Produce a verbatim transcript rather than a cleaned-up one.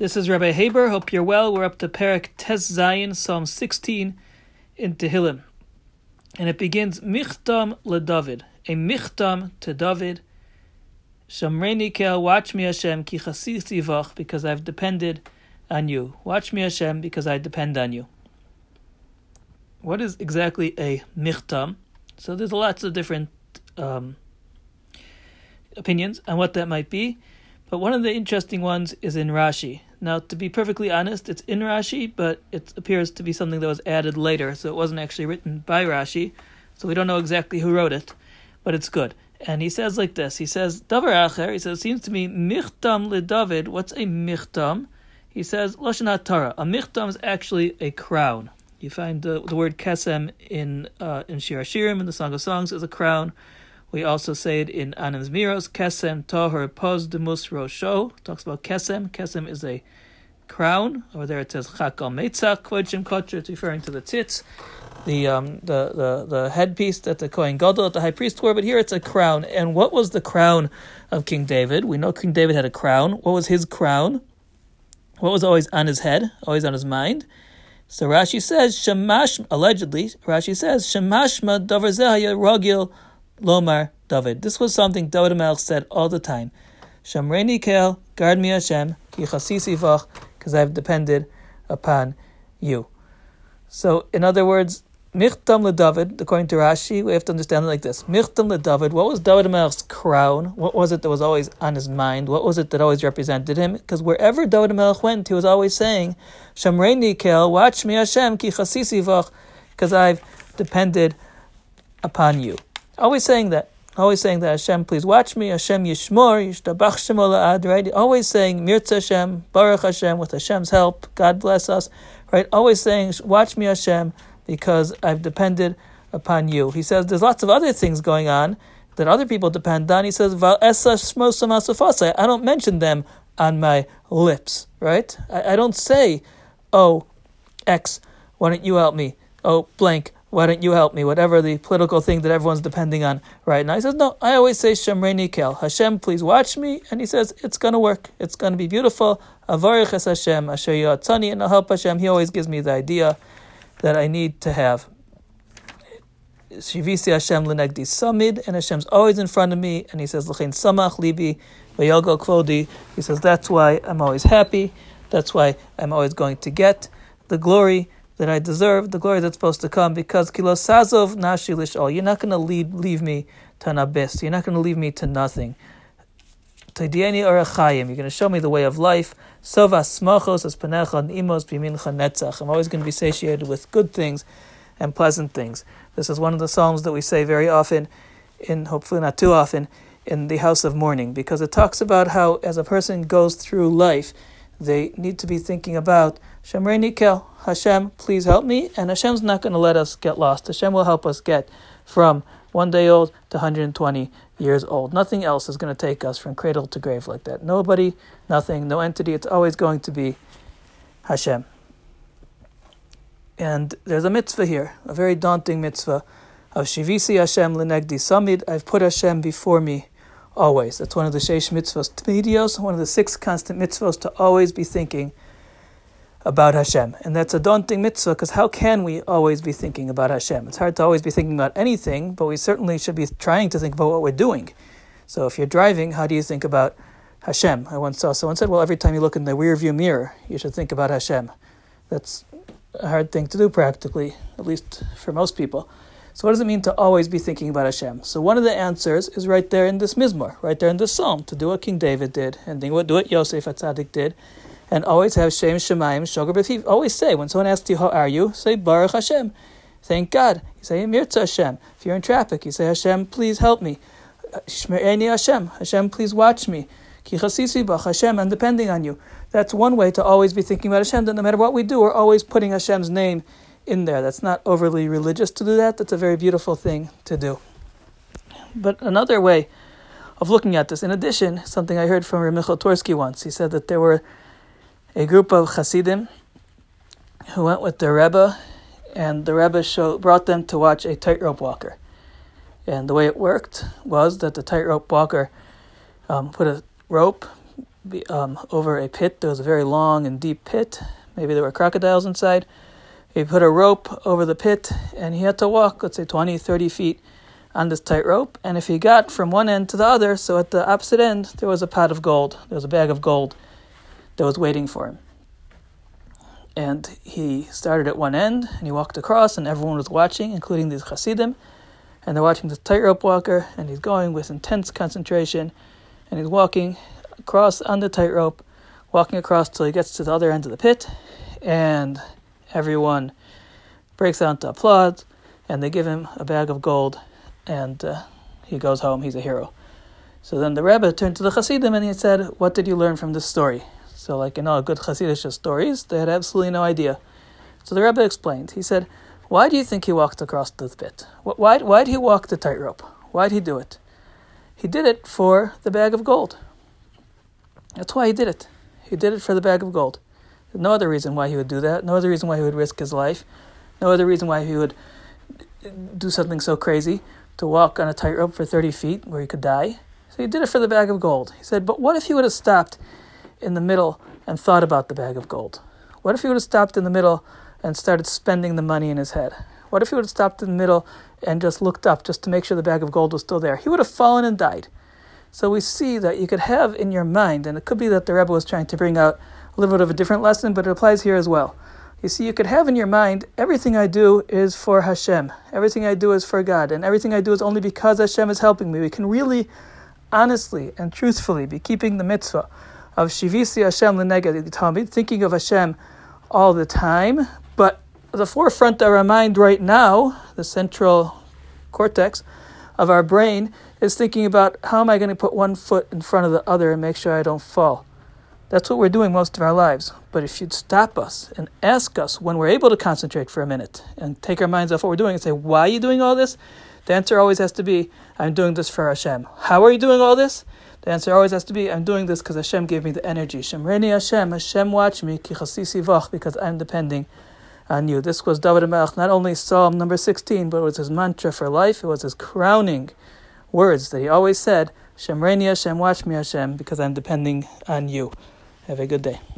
This is Rabbi Haber. Hope you're well. We're up to Perek Tes Zayin, Psalm sixteen in Tehillim. And it begins, Michtam LeDavid, a Michtam to David. Shamreni Kel, watch me Hashem, ki chasisi vach, because I've depended on you. Watch me Hashem, because I depend on you. What is exactly a Michtam? So there's lots of different um, opinions on what that might be. But one of the interesting ones is in Rashi. Now, to be perfectly honest, it's in Rashi, but it appears to be something that was added later, so it wasn't actually written by Rashi, so we don't know exactly who wrote it, but it's good. And he says like this, he says, Davar Acher, he says, it seems to me, Michtam LeDavid, what's a Michtam? He says, Lashon HaTorah, a Michtam is actually a crown. You find the, the word Kesem in uh, in Shir HaShirim, in the Song of Songs, is a crown. We also say it in Anan Zmiros, Kesem Toher Poz Demus Rosho. Talks about Kesem. Kesem is a crown. Over there it says Chakal Meitzak, Kvod Kotcher. It's referring to the tzitz, the um the, the, the headpiece that the Kohen Gadol, the high priest wore. But here it's a crown. And what was the crown of King David? We know King David had a crown. What was his crown? What was always on his head, always on his mind? So Rashi says, Shemash, allegedly, Rashi says, Shemashma Davar Zeh Ragil Lomar David. This was something David HaMelech said all the time. Shamreni Kel, guard me Hashem, ki chasisi vach, because I have depended upon you. So, in other words, Michtam LeDavid, according to Rashi, we have to understand it like this. Michtam LeDavid, what was David HaMelech's crown? What was it that was always on his mind? What was it that always represented him? Because wherever David HaMelech went, he was always saying, Shamreni Kel, watch me Hashem, ki chasisi vach, because I've depended upon you. Always saying that. Always saying that, Hashem, please watch me. Hashem yishmor, yishtabach shemo la'ad, right? Always saying, Mirza Hashem, Baruch Hashem, with Hashem's help, God bless us, right? Always saying, watch me Hashem, because I've depended upon you. He says there's lots of other things going on that other people depend on. He says, Val esa shmo samasufasai. I don't mention them on my lips, right? I, I don't say, oh, X, why don't you help me? Oh, blank, why don't you help me? Whatever the political thing that everyone's depending on right now. He says, no, I always say, Shamreni Kel. Hashem, please watch me. And he says, it's going to work. It's going to be beautiful. Avarich es Hashem, asher yatzani, and I'll help Hashem. He always gives me the idea that I need to have. Shivisi Hashem lenegdi samid, and Hashem's always in front of me. And he says, L'chein samach libi, v'yalgal kvodi. He says, that's why I'm always happy. That's why I'm always going to get the glory that I deserve, the glory that's supposed to come, because kilo sazov nashi lishol. You're not going to leave leave me to an abyss. You're not going to leave me to nothing. Tadieni orachayim. You're going to show me the way of life. Sova smachos as panecha imos bimincha netzach. I'm always going to be satiated with good things and pleasant things. This is one of the psalms that we say very often, in hopefully not too often, in the house of mourning, because it talks about how as a person goes through life, they need to be thinking about Shamreni Kel, Hashem, please help me, and Hashem's not going to let us get lost. Hashem will help us get from one day old to one hundred twenty years old. Nothing else is going to take us from cradle to grave like that. Nobody, nothing, no entity. It's always going to be Hashem. And there's a mitzvah here, a very daunting mitzvah of Shivisi Hashem lenegdi samid. I've put Hashem before me always. That's one of the sheish mitzvos tmidios, one of the six constant mitzvos, to always be thinking about Hashem. And that's a daunting mitzvah, because how can we always be thinking about Hashem? It's hard to always be thinking about anything, but we certainly should be trying to think about what we're doing. So if you're driving, how do you think about Hashem? I once saw someone said, well, every time you look in the rear view mirror, you should think about Hashem. That's a hard thing to do practically, at least for most people. So what does it mean to always be thinking about Hashem? So one of the answers is right there in this Mizmor, right there in this psalm, to do what King David did, and do what Yosef HaTzadik did, and always have Shem Shemayim Shogar B'Fiv. Always say, when someone asks you, how are you? Say, Baruch Hashem. Thank God. You say, Mirza Hashem. If you're in traffic, you say, Hashem, please help me. Shme'eni Hashem. Hashem, please watch me. Ki chasisi bach. Hashem, I'm depending on you. That's one way to always be thinking about Hashem, that no matter what we do, we're always putting Hashem's name in there. That's not overly religious to do that. That's a very beautiful thing to do. But another way of looking at this, in addition, something I heard from Reb Michal Torsky once, he said that there were a group of Hasidim who went with their Rebbe, and the Rebbe show, brought them to watch a tightrope walker. And the way it worked was that the tightrope walker um, put a rope be, um, over a pit. There was a very long and deep pit. Maybe there were crocodiles inside. He put a rope over the pit, and he had to walk, let's say, twenty, thirty feet on this tight rope. And if he got from one end to the other, so at the opposite end, there was a pot of gold. There was a bag of gold that was waiting for him. And he started at one end, and he walked across, and everyone was watching, including these Hasidim. And they're watching this tightrope walker, and he's going with intense concentration, and he's walking across on the tightrope, walking across till he gets to the other end of the pit, and everyone breaks out into applause, and they give him a bag of gold, and uh, he goes home. He's a hero. So then the Rebbe turned to the Hasidim, and he said, what did you learn from this story? So like in all good Hasidic stories, they had absolutely no idea. So the Rebbe explained. He said, why do you think he walked across the pit? Why why did he walk the tightrope? Why did he do it? He did it for the bag of gold. That's why he did it. He did it for the bag of gold. There's no other reason why he would do that. No other reason why he would risk his life. No other reason why he would do something so crazy, to walk on a tightrope for thirty feet where he could die. So he did it for the bag of gold. He said, but what if he would have stopped in the middle and thought about the bag of gold? What if he would have stopped in the middle and started spending the money in his head? What if he would have stopped in the middle and just looked up just to make sure the bag of gold was still there? He would have fallen and died. So we see that you could have in your mind, and it could be that the Rebbe was trying to bring out a little bit of a different lesson, but it applies here as well. You see, you could have in your mind, everything I do is for Hashem. Everything I do is for God. And everything I do is only because Hashem is helping me. We can really, honestly and truthfully be keeping the mitzvah of Shivisi Hashem L'neged Tamid, thinking of Hashem all the time. But the forefront of our mind right now, the central cortex of our brain, is thinking about how am I going to put one foot in front of the other and make sure I don't fall. That's what we're doing most of our lives. But if you'd stop us and ask us when we're able to concentrate for a minute and take our minds off what we're doing and say, why are you doing all this? The answer always has to be, I'm doing this for Hashem. How are you doing all this? The answer always has to be, I'm doing this because Hashem gave me the energy. Shemreni Hashem, Hashem watch me, ki chasisi vach, because I'm depending on you. This was David HaMelech, not only Psalm number sixteen, but it was his mantra for life. It was his crowning words that he always said, Shemreni Hashem, watch me Hashem, because I'm depending on you. Have a good day.